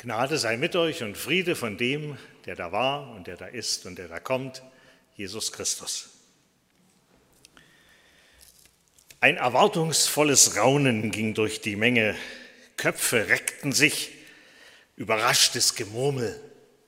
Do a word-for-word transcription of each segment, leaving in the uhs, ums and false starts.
Gnade sei mit euch und Friede von dem, der da war und der da ist und der da kommt, Jesus Christus. Ein erwartungsvolles Raunen ging durch die Menge, Köpfe reckten sich, überraschtes Gemurmel.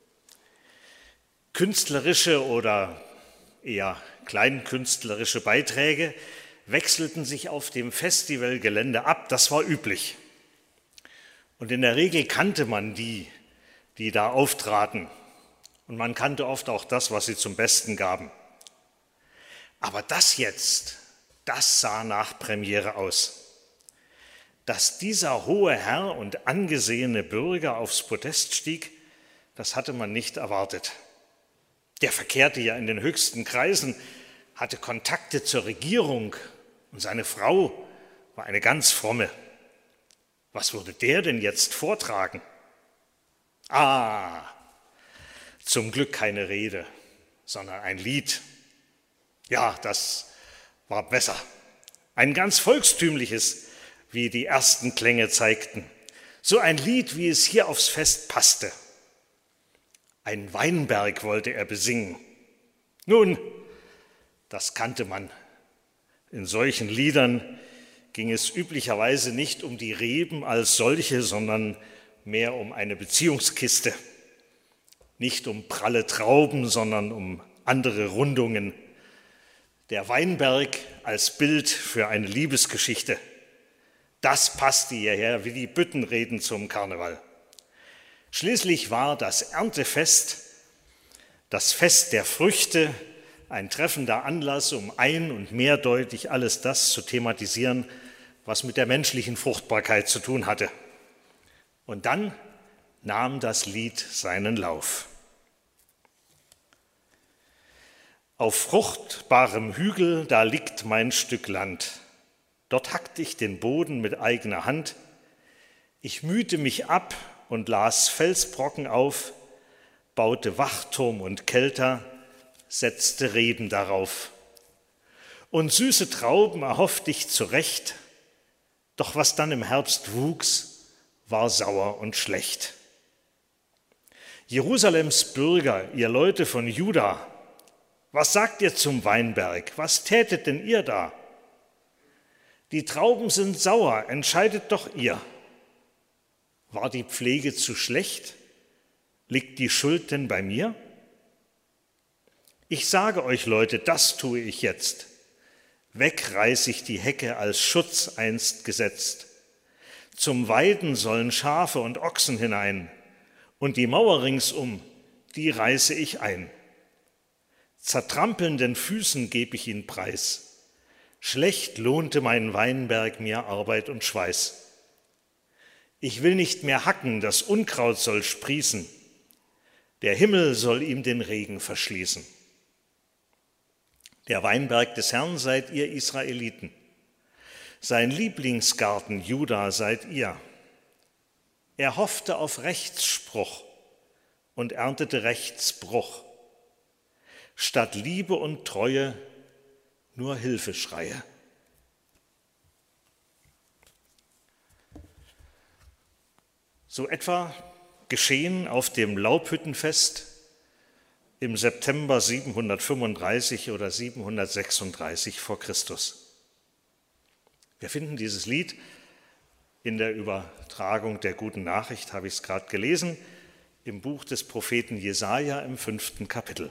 Künstlerische oder eher kleinkünstlerische Beiträge wechselten sich auf dem Festivalgelände ab, das war üblich. Und in der Regel kannte man die, die da auftraten. Und man kannte oft auch das, was sie zum Besten gaben. Aber das jetzt, das sah nach Premiere aus. Dass dieser hohe Herr und angesehene Bürger aufs Podest stieg, das hatte man nicht erwartet. Der verkehrte ja in den höchsten Kreisen, hatte Kontakte zur Regierung und seine Frau war eine ganz fromme. Was würde der denn jetzt vortragen? Ah, zum Glück keine Rede, sondern ein Lied. Ja, das war besser. Ein ganz volkstümliches, wie die ersten Klänge zeigten. So ein Lied, wie es hier aufs Fest passte. Ein Weinberg wollte er besingen. Nun, das kannte man. In solchen Liedern ging es üblicherweise nicht um die Reben als solche, sondern mehr um eine Beziehungskiste. Nicht um pralle Trauben, sondern um andere Rundungen. Der Weinberg als Bild für eine Liebesgeschichte. Das passte hierher wie die Büttenreden zum Karneval. Schließlich war das Erntefest, das Fest der Früchte, ein treffender Anlass, um ein- und mehrdeutig alles das zu thematisieren, was mit der menschlichen Fruchtbarkeit zu tun hatte. Und dann nahm das Lied seinen Lauf. Auf fruchtbarem Hügel, da liegt mein Stück Land. Dort hackte ich den Boden mit eigener Hand. Ich mühte mich ab und las Felsbrocken auf, baute Wachturm und Kelter, setzte Reben darauf. Und süße Trauben erhoffte ich zurecht, doch was dann im Herbst wuchs, war sauer und schlecht. Jerusalems Bürger, ihr Leute von Juda, was sagt ihr zum Weinberg? Was tätet denn ihr da? Die Trauben sind sauer, entscheidet doch ihr. War die Pflege zu schlecht? Liegt die Schuld denn bei mir? Ich sage euch, Leute, das tue ich jetzt. Weg reiß ich die Hecke als Schutz einst gesetzt. Zum Weiden sollen Schafe und Ochsen hinein, und die Mauer ringsum, die reiße ich ein. Zertrampelnden Füßen geb ich ihn preis. Schlecht lohnte mein Weinberg mir Arbeit und Schweiß. Ich will nicht mehr hacken, das Unkraut soll sprießen. Der Himmel soll ihm den Regen verschließen. Der Weinberg des Herrn seid ihr Israeliten. Sein Lieblingsgarten Juda seid ihr. Er hoffte auf Rechtsspruch und erntete Rechtsbruch. Statt Liebe und Treue nur Hilfeschreie. So etwa geschehen auf dem Laubhüttenfest im September siebenhundertfünfunddreißig oder siebenhundertsechsunddreißig vor Christus. Wir finden dieses Lied in der Übertragung der Guten Nachricht, habe ich es gerade gelesen, im Buch des Propheten Jesaja im fünften Kapitel.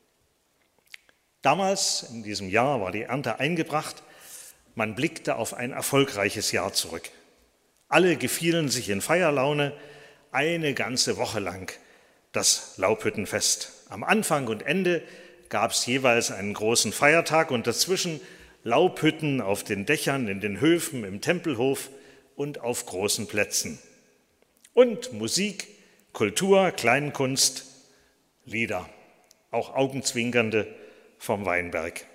Damals, in diesem Jahr, war die Ernte eingebracht. Man blickte auf ein erfolgreiches Jahr zurück. Alle gefielen sich in Feierlaune, eine ganze Woche lang das Laubhüttenfest. Am Anfang und Ende gab es jeweils einen großen Feiertag und dazwischen Laubhütten auf den Dächern, in den Höfen, im Tempelhof und auf großen Plätzen. Und Musik, Kultur, Kleinkunst, Lieder, auch augenzwinkernde vom Weinberg.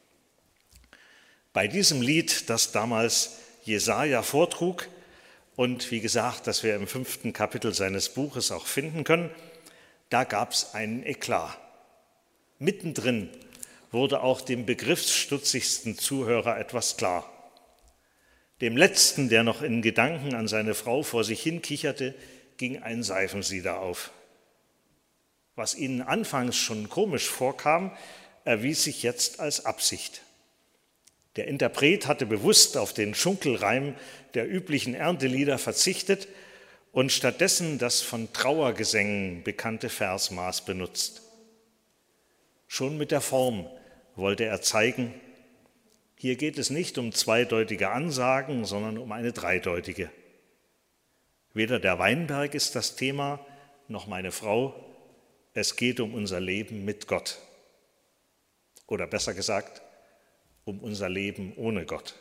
Bei diesem Lied, das damals Jesaja vortrug und wie gesagt, das wir im fünften Kapitel seines Buches auch finden können, da gab es einen Eklat. Mittendrin wurde auch dem begriffsstutzigsten Zuhörer etwas klar. Dem Letzten, der noch in Gedanken an seine Frau vor sich hin kicherte, ging ein Seifensieder auf. Was ihnen anfangs schon komisch vorkam, erwies sich jetzt als Absicht. Der Interpret hatte bewusst auf den Schunkelreim der üblichen Erntelieder verzichtet und stattdessen das von Trauergesängen bekannte Versmaß benutzt. Schon mit der Form wollte er zeigen, hier geht es nicht um zweideutige Ansagen, sondern um eine dreideutige. Weder der Weinberg ist das Thema, noch meine Frau, es geht um unser Leben mit Gott. Oder besser gesagt, um unser Leben ohne Gott.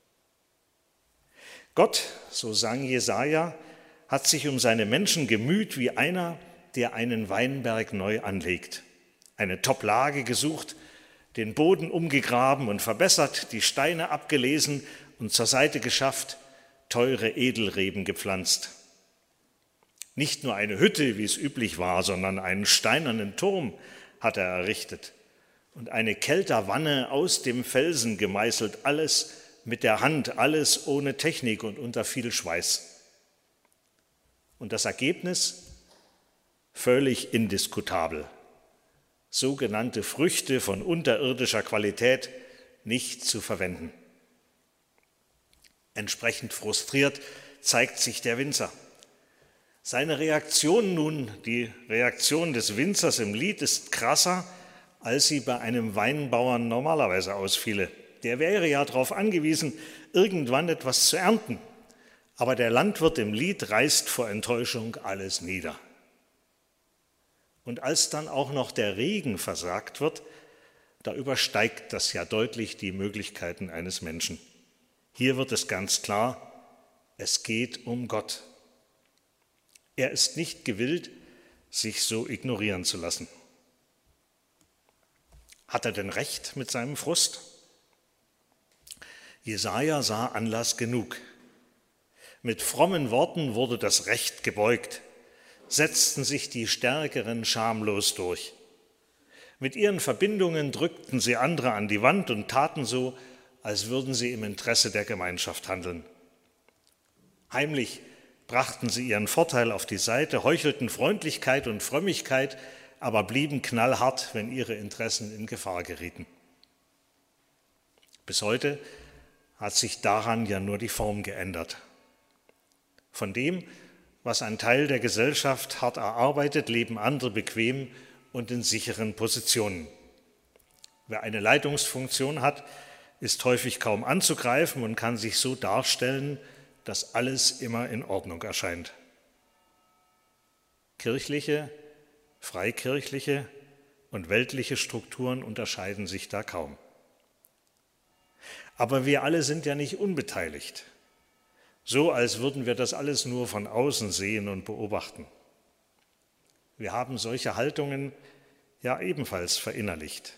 Gott, so sang Jesaja, hat sich um seine Menschen gemüht wie einer, der einen Weinberg neu anlegt, eine Top-Lage gesucht, den Boden umgegraben und verbessert, die Steine abgelesen und zur Seite geschafft, teure Edelreben gepflanzt. Nicht nur eine Hütte, wie es üblich war, sondern einen steinernen Turm hat er errichtet und eine Kelterwanne aus dem Felsen gemeißelt, alles mit der Hand, alles ohne Technik und unter viel Schweiß. Und das Ergebnis? Völlig indiskutabel. Sogenannte Früchte von unterirdischer Qualität nicht zu verwenden. Entsprechend frustriert zeigt sich der Winzer. Seine Reaktion nun, die Reaktion des Winzers im Lied, ist krasser, als sie bei einem Weinbauern normalerweise ausfiele. Der wäre ja darauf angewiesen, irgendwann etwas zu ernten. Aber der Landwirt im Lied reißt vor Enttäuschung alles nieder. Und als dann auch noch der Regen versagt wird, da übersteigt das ja deutlich die Möglichkeiten eines Menschen. Hier wird es ganz klar, es geht um Gott. Er ist nicht gewillt, sich so ignorieren zu lassen. Hat er denn recht mit seinem Frust? Jesaja sah Anlass genug. Mit frommen Worten wurde das Recht gebeugt, setzten sich die Stärkeren schamlos durch. Mit ihren Verbindungen drückten sie andere an die Wand und taten so, als würden sie im Interesse der Gemeinschaft handeln. Heimlich brachten sie ihren Vorteil auf die Seite, heuchelten Freundlichkeit und Frömmigkeit, aber blieben knallhart, wenn ihre Interessen in Gefahr gerieten. Bis heute hat sich daran ja nur die Form geändert. Von dem, was ein Teil der Gesellschaft hart erarbeitet, leben andere bequem und in sicheren Positionen. Wer eine Leitungsfunktion hat, ist häufig kaum anzugreifen und kann sich so darstellen, dass alles immer in Ordnung erscheint. Kirchliche, freikirchliche und weltliche Strukturen unterscheiden sich da kaum. Aber wir alle sind ja nicht unbeteiligt. So, als würden wir das alles nur von außen sehen und beobachten. Wir haben solche Haltungen ja ebenfalls verinnerlicht.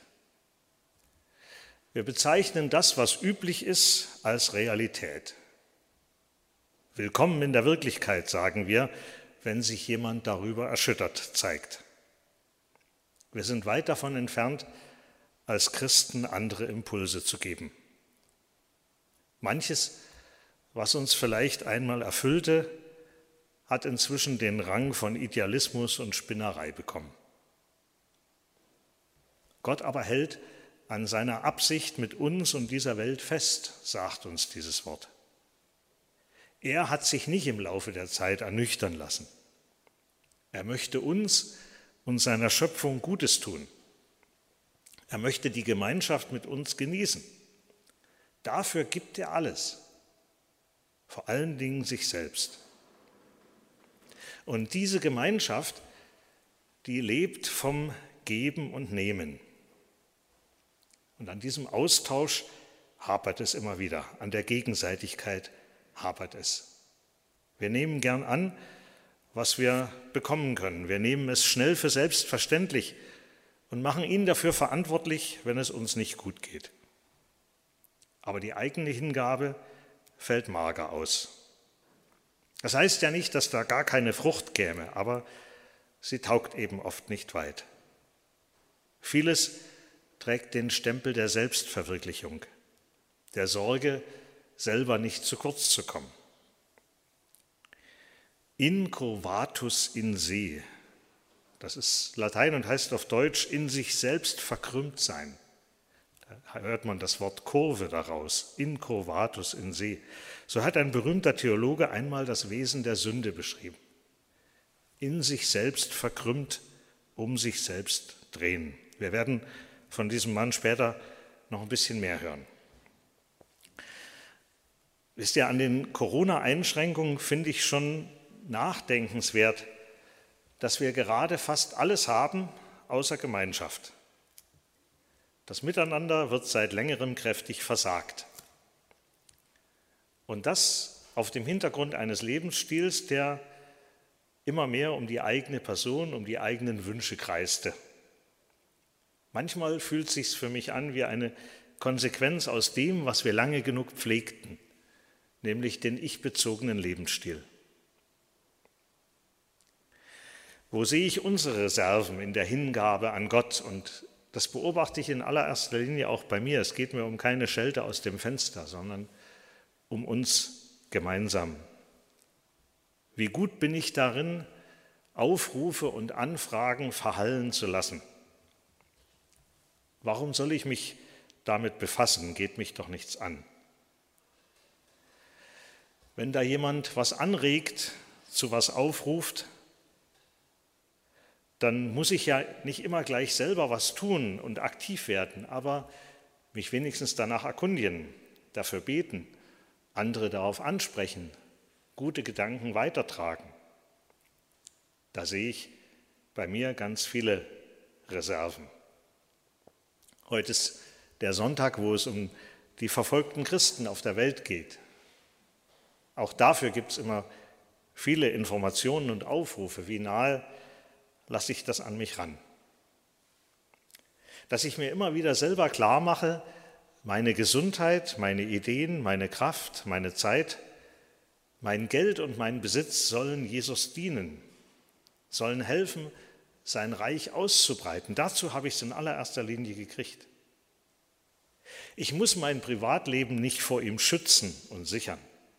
Wir bezeichnen das, was üblich ist, als Realität. Willkommen in der Wirklichkeit, sagen wir, wenn sich jemand darüber erschüttert zeigt. Wir sind weit davon entfernt, als Christen andere Impulse zu geben. Manches, was uns vielleicht einmal erfüllte, hat inzwischen den Rang von Idealismus und Spinnerei bekommen. Gott aber hält an seiner Absicht mit uns und dieser Welt fest, sagt uns dieses Wort. Er hat sich nicht im Laufe der Zeit ernüchtern lassen. Er möchte uns und seiner Schöpfung Gutes tun. Er möchte die Gemeinschaft mit uns genießen. Dafür gibt er alles. Vor allen Dingen sich selbst. Und diese Gemeinschaft, die lebt vom Geben und Nehmen. Und an diesem Austausch hapert es immer wieder, an der Gegenseitigkeit hapert es. Wir nehmen gern an, was wir bekommen können. Wir nehmen es schnell für selbstverständlich und machen ihn dafür verantwortlich, wenn es uns nicht gut geht. Aber die eigene Hingabe fällt mager aus. Das heißt ja nicht, dass da gar keine Frucht käme, aber sie taugt eben oft nicht weit. Vieles trägt den Stempel der Selbstverwirklichung, der Sorge, selber nicht zu kurz zu kommen. Incurvatus in se. Das ist Latein und heißt auf Deutsch in sich selbst verkrümmt sein. Da hört man das Wort Kurve daraus, incurvatus in se. So hat ein berühmter Theologe einmal das Wesen der Sünde beschrieben. In sich selbst verkrümmt, um sich selbst drehen. Wir werden von diesem Mann später noch ein bisschen mehr hören. Wisst ihr, an den Corona-Einschränkungen finde ich schon nachdenkenswert, dass wir gerade fast alles haben, außer Gemeinschaft. Das Miteinander wird seit längerem kräftig versagt. Und das auf dem Hintergrund eines Lebensstils, der immer mehr um die eigene Person, um die eigenen Wünsche kreiste. Manchmal fühlt es sich für mich an wie eine Konsequenz aus dem, was wir lange genug pflegten, nämlich den ich-bezogenen Lebensstil. Wo sehe ich unsere Reserven in der Hingabe an Gott? Und das beobachte ich in allererster Linie auch bei mir. Es geht mir um keine Schelte aus dem Fenster, sondern um uns gemeinsam. Wie gut bin ich darin, Aufrufe und Anfragen verhallen zu lassen? Warum soll ich mich damit befassen? Geht mich doch nichts an. Wenn da jemand was anregt, zu was aufruft, dann muss ich ja nicht immer gleich selber was tun und aktiv werden, aber mich wenigstens danach erkundigen, dafür beten, andere darauf ansprechen, gute Gedanken weitertragen. Da sehe ich bei mir ganz viele Reserven. Heute ist der Sonntag, wo es um die verfolgten Christen auf der Welt geht. Auch dafür gibt es immer viele Informationen und Aufrufe. Wie nahe lasse ich das an mich ran? Dass ich mir immer wieder selber klar mache, meine Gesundheit, meine Ideen, meine Kraft, meine Zeit, mein Geld und mein Besitz sollen Jesus dienen, sollen helfen, sein Reich auszubreiten. Dazu habe ich es in allererster Linie gekriegt. Ich muss mein Privatleben nicht vor ihm schützen und sichern.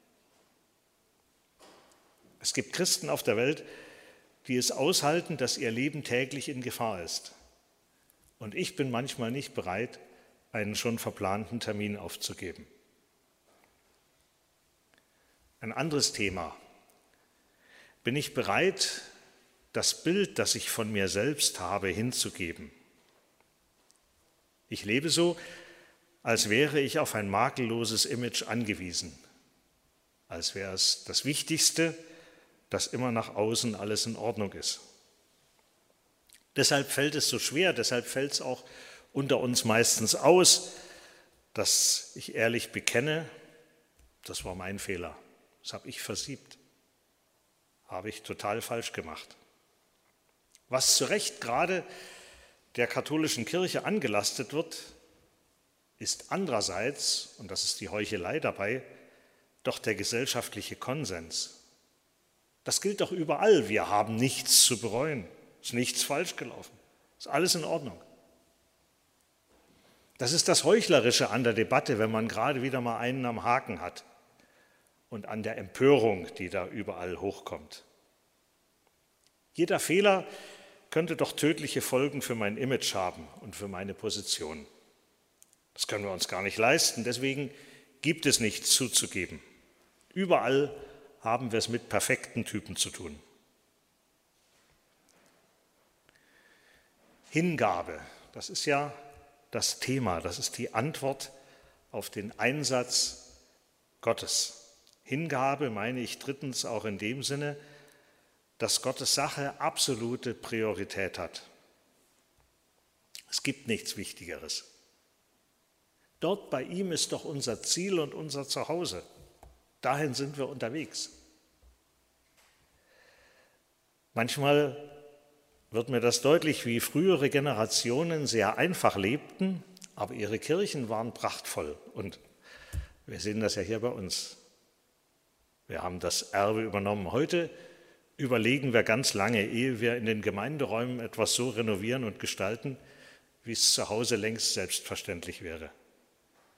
Es gibt Christen auf der Welt, die es aushalten, dass ihr Leben täglich in Gefahr ist. Und ich bin manchmal nicht bereit, einen schon verplanten Termin aufzugeben. Ein anderes Thema. Bin ich bereit, das Bild, das ich von mir selbst habe, hinzugeben? Ich lebe so, als wäre ich auf ein makelloses Image angewiesen, als wäre es das Wichtigste, dass immer nach außen alles in Ordnung ist. Deshalb fällt es so schwer, deshalb fällt es auch unter uns meistens aus, dass ich ehrlich bekenne, das war mein Fehler, das habe ich versiebt, habe ich total falsch gemacht. Was zu Recht gerade der katholischen Kirche angelastet wird, ist andererseits, und das ist die Heuchelei dabei, doch der gesellschaftliche Konsens. Das gilt doch überall. Wir haben nichts zu bereuen. Es ist nichts falsch gelaufen. Es ist alles in Ordnung. Das ist das Heuchlerische an der Debatte, wenn man gerade wieder mal einen am Haken hat und an der Empörung, die da überall hochkommt. Jeder Fehler könnte doch tödliche Folgen für mein Image haben und für meine Position. Das können wir uns gar nicht leisten. Deswegen gibt es nichts zuzugeben. Überall haben wir es mit perfekten Typen zu tun. Hingabe, das ist ja das Thema, das ist die Antwort auf den Einsatz Gottes. Hingabe meine ich drittens auch in dem Sinne, dass Gottes Sache absolute Priorität hat. Es gibt nichts Wichtigeres. Dort bei ihm ist doch unser Ziel und unser Zuhause. Dahin sind wir unterwegs. Manchmal wird mir das deutlich, wie frühere Generationen sehr einfach lebten, aber ihre Kirchen waren prachtvoll. Und wir sehen das ja hier bei uns. Wir haben das Erbe übernommen. Heute überlegen wir ganz lange, ehe wir in den Gemeinderäumen etwas so renovieren und gestalten, wie es zu Hause längst selbstverständlich wäre.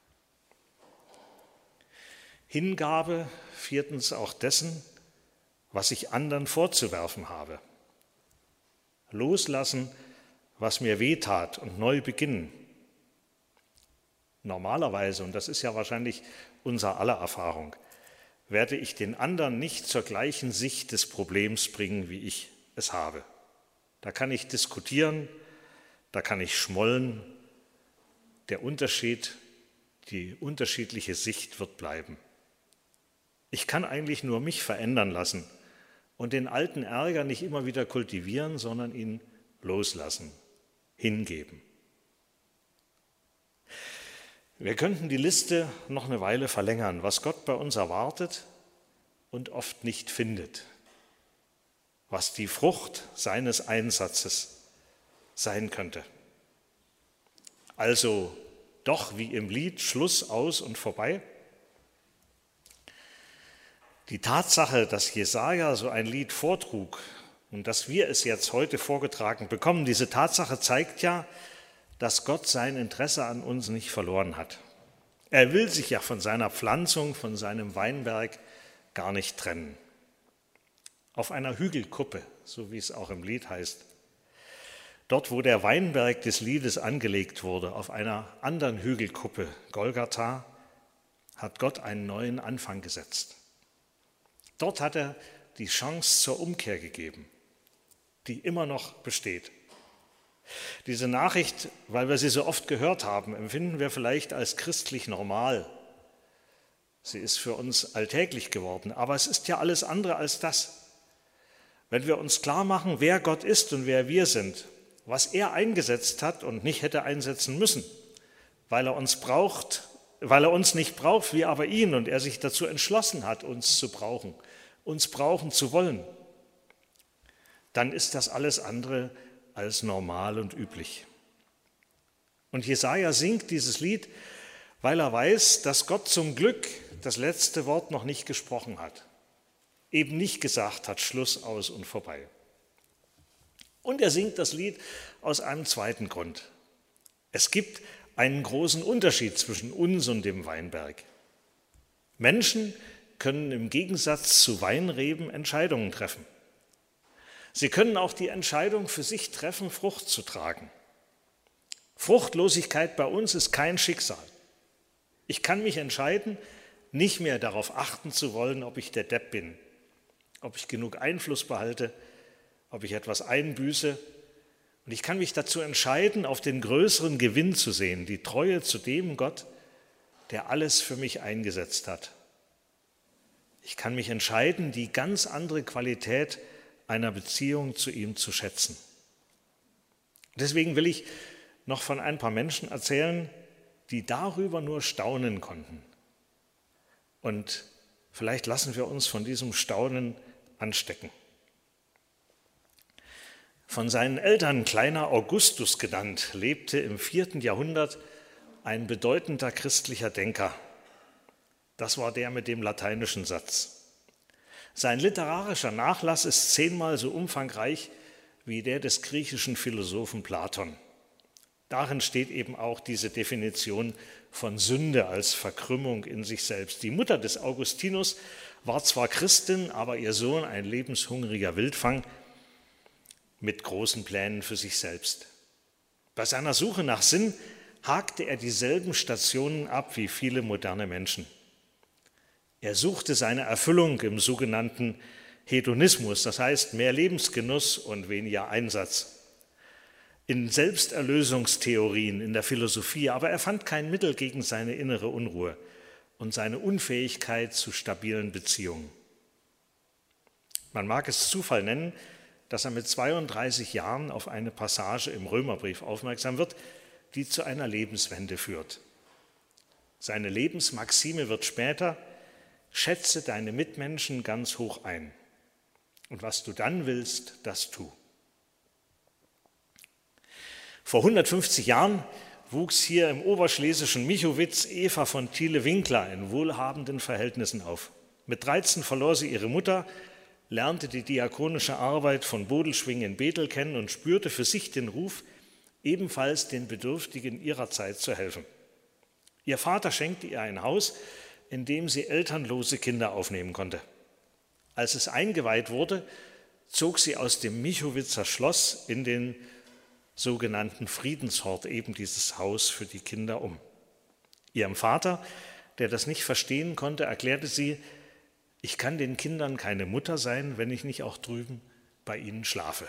Hingabe, viertens auch dessen, was ich anderen vorzuwerfen habe. Loslassen, was mir wehtat und neu beginnen. Normalerweise, und das ist ja wahrscheinlich unser aller Erfahrung, werde ich den anderen nicht zur gleichen Sicht des Problems bringen, wie ich es habe. Da kann ich diskutieren, da kann ich schmollen. Der Unterschied, die unterschiedliche Sicht wird bleiben. Ich kann eigentlich nur mich verändern lassen und den alten Ärger nicht immer wieder kultivieren, sondern ihn loslassen, hingeben. Wir könnten die Liste noch eine Weile verlängern, was Gott bei uns erwartet und oft nicht findet, was die Frucht seines Einsatzes sein könnte. Also doch wie im Lied Schluss, aus und vorbei. Die Tatsache, dass Jesaja so ein Lied vortrug und dass wir es jetzt heute vorgetragen bekommen, diese Tatsache zeigt ja, dass Gott sein Interesse an uns nicht verloren hat. Er will sich ja von seiner Pflanzung, von seinem Weinberg gar nicht trennen. Auf einer Hügelkuppe, so wie es auch im Lied heißt, dort, wo der Weinberg des Liedes angelegt wurde, auf einer anderen Hügelkuppe, Golgatha, hat Gott einen neuen Anfang gesetzt. Dort hat er die Chance zur Umkehr gegeben, die immer noch besteht. Diese Nachricht, weil wir sie so oft gehört haben, empfinden wir vielleicht als christlich normal. Sie ist für uns alltäglich geworden, aber es ist ja alles andere als das. Wenn wir uns klar machen, wer Gott ist und wer wir sind, was er eingesetzt hat und nicht hätte einsetzen müssen, weil er uns braucht, weil er uns nicht braucht, wir aber ihn, und er sich dazu entschlossen hat, uns zu brauchen, uns brauchen zu wollen, dann ist das alles andere als normal und üblich. Und Jesaja singt dieses Lied, weil er weiß, dass Gott zum Glück das letzte Wort noch nicht gesprochen hat, eben nicht gesagt hat, Schluss, aus und vorbei. Und er singt das Lied aus einem zweiten Grund. Es gibt einen großen Unterschied zwischen uns und dem Weinberg. Menschen können im Gegensatz zu Weinreben Entscheidungen treffen. Sie können auch die Entscheidung für sich treffen, Frucht zu tragen. Fruchtlosigkeit bei uns ist kein Schicksal. Ich kann mich entscheiden, nicht mehr darauf achten zu wollen, ob ich der Depp bin, ob ich genug Einfluss behalte, ob ich etwas einbüße. Und ich kann mich dazu entscheiden, auf den größeren Gewinn zu sehen, die Treue zu dem Gott, der alles für mich eingesetzt hat. Ich kann mich entscheiden, die ganz andere Qualität einer Beziehung zu ihm zu schätzen. Deswegen will ich noch von ein paar Menschen erzählen, die darüber nur staunen konnten. Und vielleicht lassen wir uns von diesem Staunen anstecken. Von seinen Eltern kleiner Augustus genannt, lebte im vierten Jahrhundert ein bedeutender christlicher Denker. Das war der mit dem lateinischen Satz. Sein literarischer Nachlass ist zehnmal so umfangreich wie der des griechischen Philosophen Platon. Darin steht eben auch diese Definition von Sünde als Verkrümmung in sich selbst. Die Mutter des Augustinus war zwar Christin, aber ihr Sohn ein lebenshungriger Wildfang mit großen Plänen für sich selbst. Bei seiner Suche nach Sinn hakte er dieselben Stationen ab wie viele moderne Menschen. Er suchte seine Erfüllung im sogenannten Hedonismus, das heißt mehr Lebensgenuss und weniger Einsatz. In Selbsterlösungstheorien, in der Philosophie, aber er fand kein Mittel gegen seine innere Unruhe und seine Unfähigkeit zu stabilen Beziehungen. Man mag es Zufall nennen, dass er mit zweiunddreißig Jahren auf eine Passage im Römerbrief aufmerksam wird, die zu einer Lebenswende führt. Seine Lebensmaxime wird später: Schätze deine Mitmenschen ganz hoch ein. Und was du dann willst, das tu. Vor hundertfünfzig Jahren wuchs hier im oberschlesischen Michowitz Eva von Thiele-Winkler in wohlhabenden Verhältnissen auf. Mit dreizehn verlor sie ihre Mutter, lernte die diakonische Arbeit von Bodelschwing in Bethel kennen und spürte für sich den Ruf, ebenfalls den Bedürftigen ihrer Zeit zu helfen. Ihr Vater schenkte ihr ein Haus, in dem sie elternlose Kinder aufnehmen konnte. Als es eingeweiht wurde, zog sie aus dem Michowitzer Schloss in den sogenannten Friedenshort, eben dieses Haus für die Kinder, um. Ihrem Vater, der das nicht verstehen konnte, erklärte sie: Ich kann den Kindern keine Mutter sein, wenn ich nicht auch drüben bei ihnen schlafe.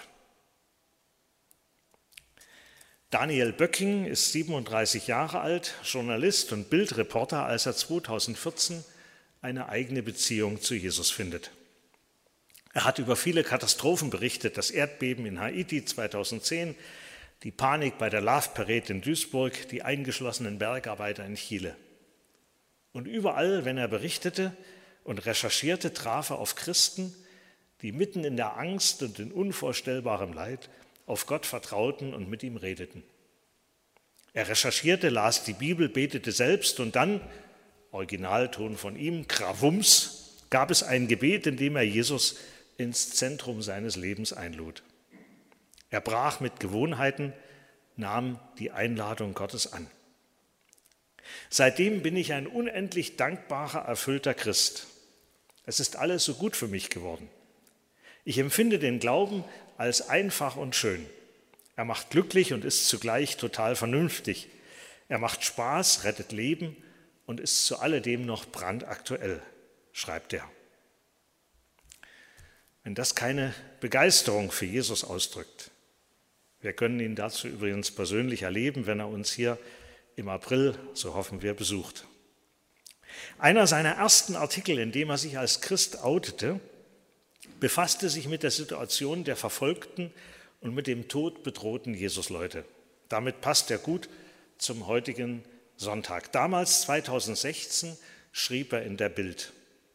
Daniel Böcking ist siebenunddreißig Jahre alt, Journalist und Bildreporter, als er zweitausendvierzehn eine eigene Beziehung zu Jesus findet. Er hat über viele Katastrophen berichtet: das Erdbeben in Haiti zweitausendzehn, die Panik bei der Love Parade in Duisburg, die eingeschlossenen Bergarbeiter in Chile. Und überall, wenn er berichtete und recherchierte, traf er auf Christen, die mitten in der Angst und in unvorstellbarem Leid auf Gott vertrauten und mit ihm redeten. Er recherchierte, las die Bibel, betete selbst und dann, Originalton von ihm, Gravums, gab es ein Gebet, in dem er Jesus ins Zentrum seines Lebens einlud. Er brach mit Gewohnheiten, nahm die Einladung Gottes an. Seitdem bin ich ein unendlich dankbarer, erfüllter Christ. Es ist alles so gut für mich geworden. Ich empfinde den Glauben als einfach und schön. Er macht glücklich und ist zugleich total vernünftig. Er macht Spaß, rettet Leben und ist zu alledem noch brandaktuell, schreibt er. Wenn das keine Begeisterung für Jesus ausdrückt. Wir können ihn dazu übrigens persönlich erleben, wenn er uns hier im April, so hoffen wir, besucht. Einer seiner ersten Artikel, in dem er sich als Christ outete, befasste sich mit der Situation der verfolgten und mit dem Tod bedrohten Jesusleute. Damit passt er gut zum heutigen Sonntag. Damals, zweitausendsechzehn, schrieb er in der Bild: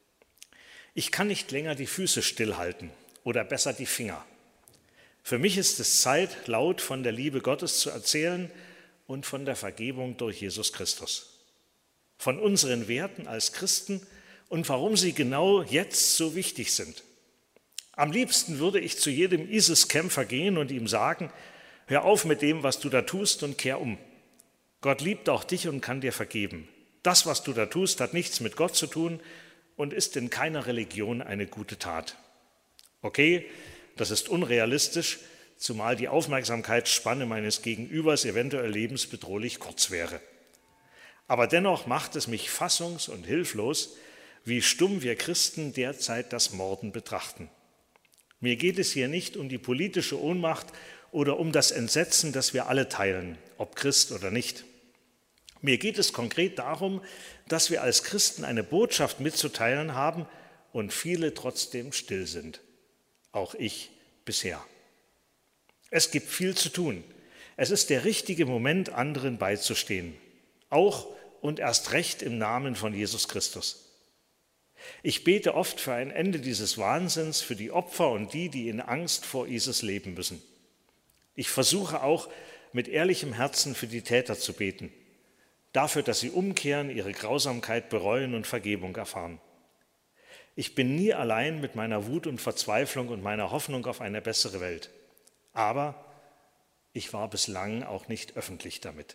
Ich kann nicht länger die Füße stillhalten oder besser die Finger. Für mich ist es Zeit, laut von der Liebe Gottes zu erzählen und von der Vergebung durch Jesus Christus. Von unseren Werten als Christen und warum sie genau jetzt so wichtig sind. Am liebsten würde ich zu jedem ISIS-Kämpfer gehen und ihm sagen: Hör auf mit dem, was du da tust, und kehr um. Gott liebt auch dich und kann dir vergeben. Das, was du da tust, hat nichts mit Gott zu tun und ist in keiner Religion eine gute Tat. Okay, das ist unrealistisch, zumal die Aufmerksamkeitsspanne meines Gegenübers eventuell lebensbedrohlich kurz wäre. Aber dennoch macht es mich fassungs- und hilflos, wie stumm wir Christen derzeit das Morden betrachten. Mir geht es hier nicht um die politische Ohnmacht oder um das Entsetzen, das wir alle teilen, ob Christ oder nicht. Mir geht es konkret darum, dass wir als Christen eine Botschaft mitzuteilen haben und viele trotzdem still sind. Auch ich bisher. Es gibt viel zu tun. Es ist der richtige Moment, anderen beizustehen. Auch und erst recht im Namen von Jesus Christus. Ich bete oft für ein Ende dieses Wahnsinns, für die Opfer und die, die in Angst vor ISIS leben müssen. Ich versuche auch mit ehrlichem Herzen für die Täter zu beten, dafür, dass sie umkehren, ihre Grausamkeit bereuen und Vergebung erfahren. Ich bin nie allein mit meiner Wut und Verzweiflung und meiner Hoffnung auf eine bessere Welt. Aber ich war bislang auch nicht öffentlich damit.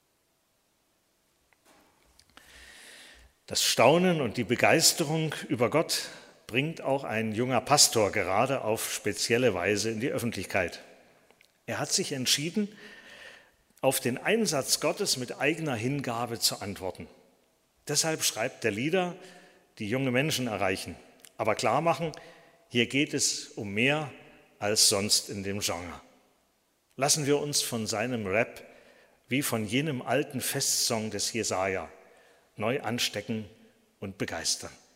Das Staunen und die Begeisterung über Gott bringt auch ein junger Pastor gerade auf spezielle Weise in die Öffentlichkeit. Er hat sich entschieden, auf den Einsatz Gottes mit eigener Hingabe zu antworten. Deshalb schreibt er Lieder, die junge Menschen erreichen, aber klar machen, hier geht es um mehr als sonst in dem Genre. Lassen wir uns von seinem Rap wie von jenem alten Festsong des Jesaja neu anstecken und begeistern.